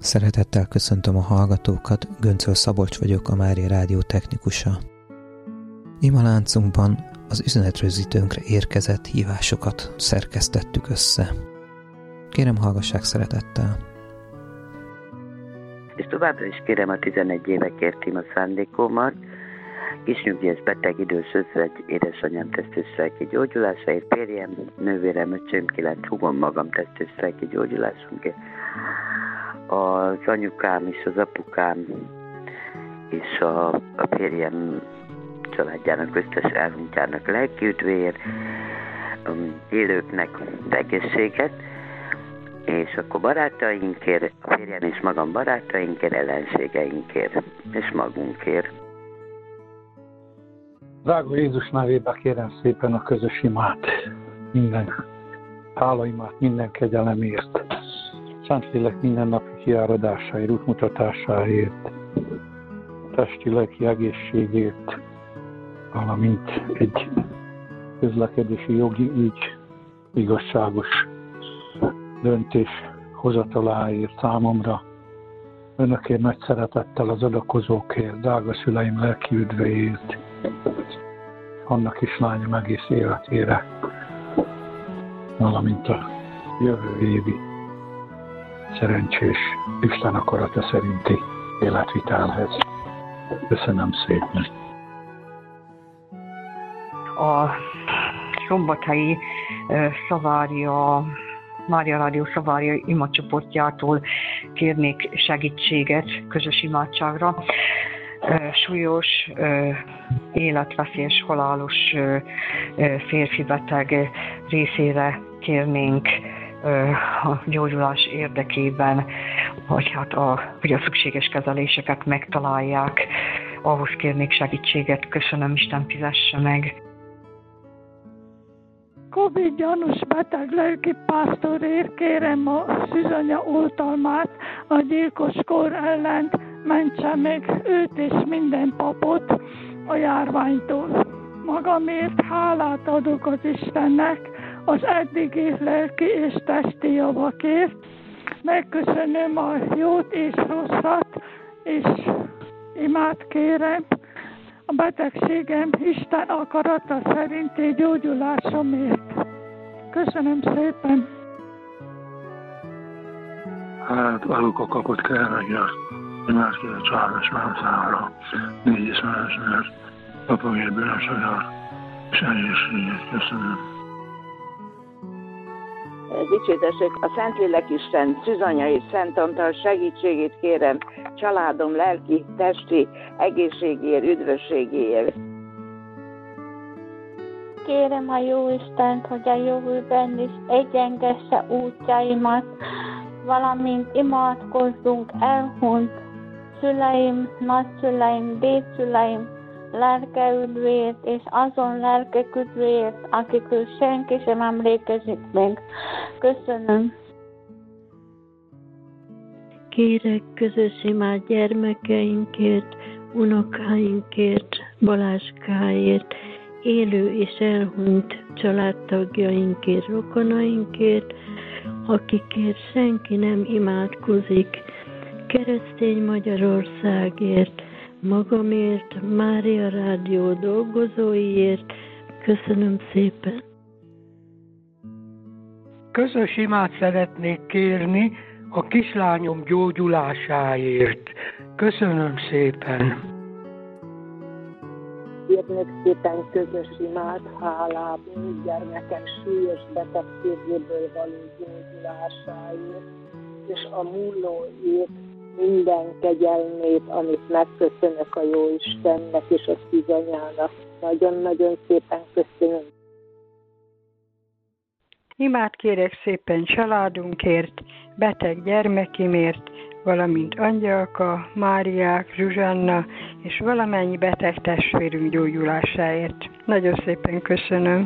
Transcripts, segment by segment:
Szeretettel köszöntöm a hallgatókat, Göncöl Szabolcs vagyok, a Mária Rádió technikusa. Imaláncunkban az üzenetrögzítőnkre érkezett hívásokat szerkesztettük össze. Kérem, hallgassák szeretettel. És továbbra is kérem a 11 évekért a szándékomat, kisnyugdíjas beteg idős özvegy, édesanyám testőszlelki gyógyulásáért, férjem, nővérem, öcsém, 9 húgom, magam testőszlelki gyógyulásunkért. Az anyukám és az apukám és a férjem családjának összes elhunytjának lelkiüdvéért, élőknek egészséget, és akkor barátainkért, a férjem és magam barátainkért, ellenségeinkért és magunkért. Drága Jézus nevében kérem szépen a közös imát, minden hálaimát, minden kegyelemért, Szentlélek mindennapi kiáradásáért, útmutatásáért, testi-lelki egészségért, valamint egy közlekedési jogi ügy igazságos döntés hozataláért számomra. Önökért nagy szeretettel az adakozókért, drága szüleim lelki üdvéért, annak kislányom egész életére, valamint a jövő évi szerencsés Isten akarata szerinti életvitelhez. Köszönöm szépen! A szombathelyi Szavária, Mária Rádió Szavária imacsoportjától kérnék segítséget közös imádságra. Súlyos, életveszélyes, halálos férfi beteg részére kérnénk a gyógyulás érdekében, hogy hogy a szükséges kezeléseket megtalálják. Ahhoz kérnék segítséget. Köszönöm, Isten fizesse meg. Covid gyanús beteg lelkipásztorért kérem a szűzanya oltalmát a gyilkos kór ellen, mentse meg őt és minden papot a járványtól. Magamért hálát adok az Istennek az eddigi lelki és testi javakért. Megköszönöm a jót és rosszat, és imát kérem a betegségem Isten akarata szerinti gyógyulásomért. Köszönöm szépen! Hát valóka kapott kell meg a imádkér a családos menszára, 4 eszmenesnél, papagér bűnösödel, és egészséget. Köszönöm. Dicsőtessék a Szentlélek Isten, Szűzanya és Szent Antal segítségét kérem családom lelki, testi egészségéért, üdvösségéért. Kérem a Jóistent, hogy a jövőben is egyengesse útjaimat, valamint imádkozzunk elhunyt szüleim, nagyszüleim, dédszüleim lelkeüdvéért, és azon lelkek üdvéért, akikről senki sem emlékezik meg. Köszönöm. Kérek közös imát gyermekeinkért, unokáinkért, Balázskáért, élő és elhunyt családtagjainkért, rokonainkért, akikért senki nem imádkozik, keresztény Magyarországért, magamért, Mária Rádió dolgozóiért. Köszönöm szépen! Közös imát szeretnék kérni a kislányom gyógyulásáért. Köszönöm szépen! Kérnék szépen közös imát hálából gyermekem súlyos betegségéből való gyógyulásáért, és a múlóért minden kegyelmét, amit megköszönök a Jóistennek és a Szűzanyának. Nagyon-nagyon szépen köszönöm. Imát kérek szépen családunkért, beteg gyermekimért, valamint Angyalka, Máriák, Zsuzsanna és valamennyi beteg testvérünk gyógyulásáért. Nagyon szépen köszönöm.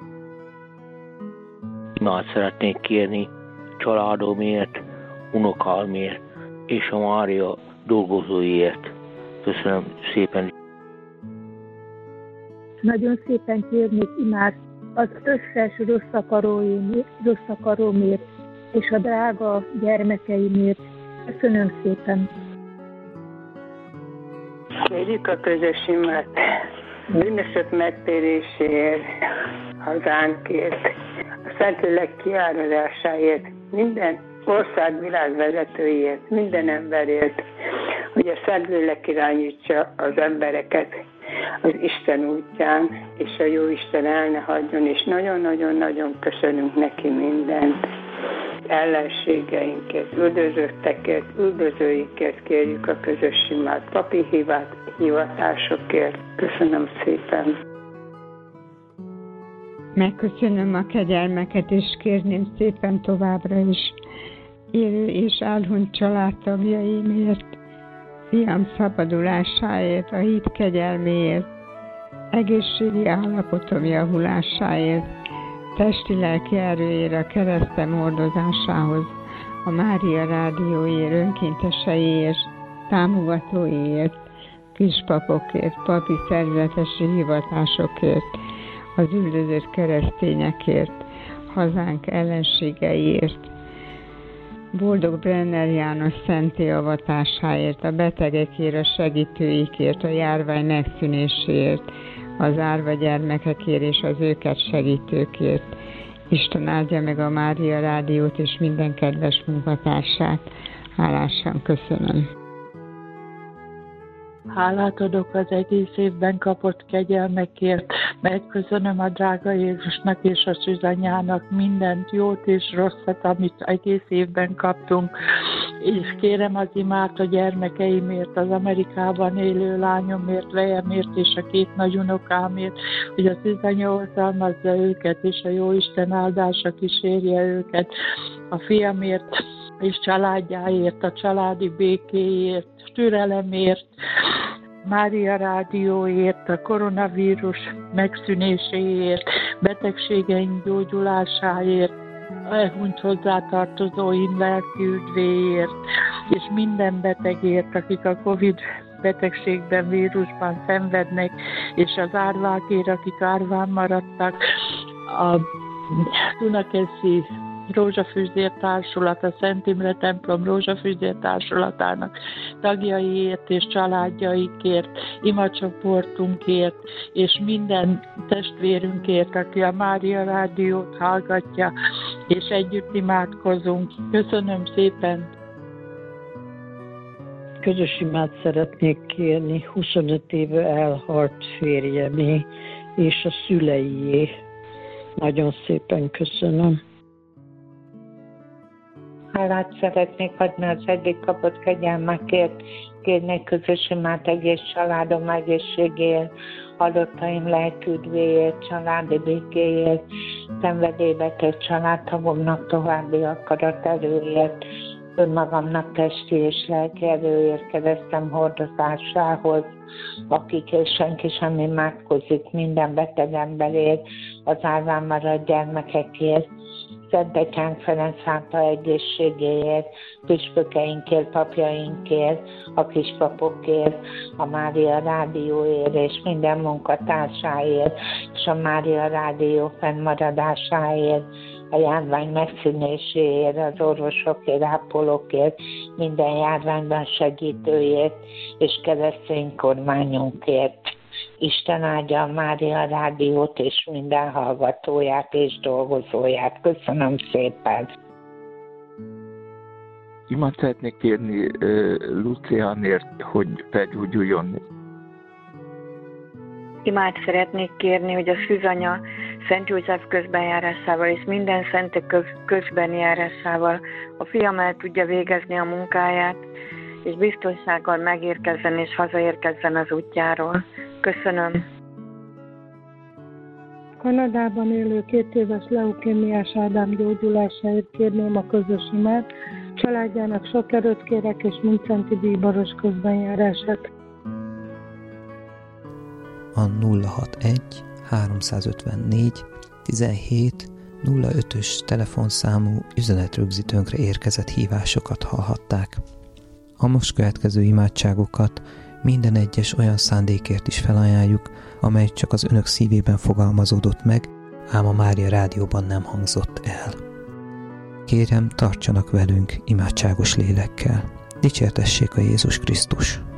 Imát szeretnék kérni családomért, unokámért és a Mária dolgozóiért. Köszönöm szépen. Nagyon szépen kérnék imát az összes rossz akarómért és a drága gyermekeimért, Köszönöm szépen. Kérjük a közös imát bűnösök megtéréséért, hazánkért, a Szentlélek kiáradásáért, minden ország világvezetőiért, minden emberért, hogy a Szentlélek irányítsa az embereket az Isten útján, és a Jóisten el ne hagyjon, és nagyon-nagyon-nagyon köszönünk neki mindent. Ellenségeinkért, üldözöttekért, üldözőikért kérjük a közös imát, papi hivatásokért. Köszönöm szépen. Megköszönöm a kegyelmeket, és kérném szépen továbbra is élő és elhunyt családtagjaimért, fiam szabadulásáért, a hit kegyelméért, egészségi állapotom javulásáért, testi-lelki erőért, a keresztem hordozásához, a Mária rádióért, önkénteseiért, támogatóiért, kispapokért, papi szerzetesi hivatásokért, az üldözött keresztényekért, hazánk ellenségeiért, Boldog Brenner János szenté avatásáért, a betegekért, a segítőikért, a járvány megszűnéséért, az árva gyermekekért és az őket segítőkért. Isten áldja meg a Mária rádiót és minden kedves munkatársát. Hálásan köszönöm. Hálát adok az egész évben kapott kegyelmekért, megköszönöm a drága Jézusnak és a Szűzanyának mindent, jót és rosszat, amit egész évben kaptunk, és kérem az imát a gyermekeimért, az Amerikában élő lányomért, Lejemért és a 2 nagyunokámért, hogy a Szűzanya oltalmazza őket, és a Jóisten áldása kísérje őket, a fiamért és családjáért, a családi békéért, türelemért, Mária rádióért, a koronavírus megszűnéséért, betegségeink gyógyulásáért, elhunyt hozzátartozóim lelki üdvéért, és minden betegért, akik a Covid betegségben, vírusban szenvednek, és az árvákért, akik árván maradtak, a Dunakeszi Rózsafűzér Társulat, a Szent Imre templom Rózsafűzér Társulatának tagjaiért és családjaikért, imacsoportunkért, és minden testvérünkért, aki a Mária rádiót hallgatja, és együtt imádkozunk. Köszönöm szépen! Közös imát szeretnék kérni 25 éve elhalt férjemé és a szüleié. Nagyon szépen köszönöm. Hálát szeretnék adni az eddig kapott kegyelmekért, kérnék közös imát egész családom egészségéért, hallottaim lelküdvéért, családi békéért, szenvedélybeteg családtagomnak további akarat erőért, önmagamnak testi és lelki erőért, keresztem hordozásához, akik és senki sem imádkozik, minden beteg emberért, az árván maradt gyermekekért, Szent Atyánk Ferenc által egészségéért, püspökeinkért, papjainkért, a kispapokért, a Mária rádióért és minden munkatársáért, és a Mária rádió fennmaradásáért, a járvány megszűnéséért, az orvosokért, ápolókért, minden járványban segítőért, és keresztény kormányunkért. Isten áldja a Mária rádiót és minden hallgatóját és dolgozóját. Köszönöm szépen! Imát szeretnék kérni Luciánért, hogy felgyógyuljon. Imát szeretnék kérni, hogy a Szűzanya Szent József közbenjárásával és minden szentek közbenjárásával a fiam el tudja végezni a munkáját, és biztonsággal megérkezzen és hazaérkezzen az útjáról. Köszönöm. Kanadában élő 2 éves leukémiás Ádám gyógyulásáért kérném a közös imát, családjának sok erőt kérek, és mindszenti bíboros közbenjárását. A 061 354 17 05-ös telefonszámú üzenetrögzítőnkre érkezett hívásokat hallhatták. A most következő imádságokat minden egyes olyan szándékért is felajánljuk, amely csak az önök szívében fogalmazódott meg, ám a Mária rádióban nem hangzott el. Kérem, tartsanak velünk imádságos lélekkel. Dicsértessék a Jézus Krisztus!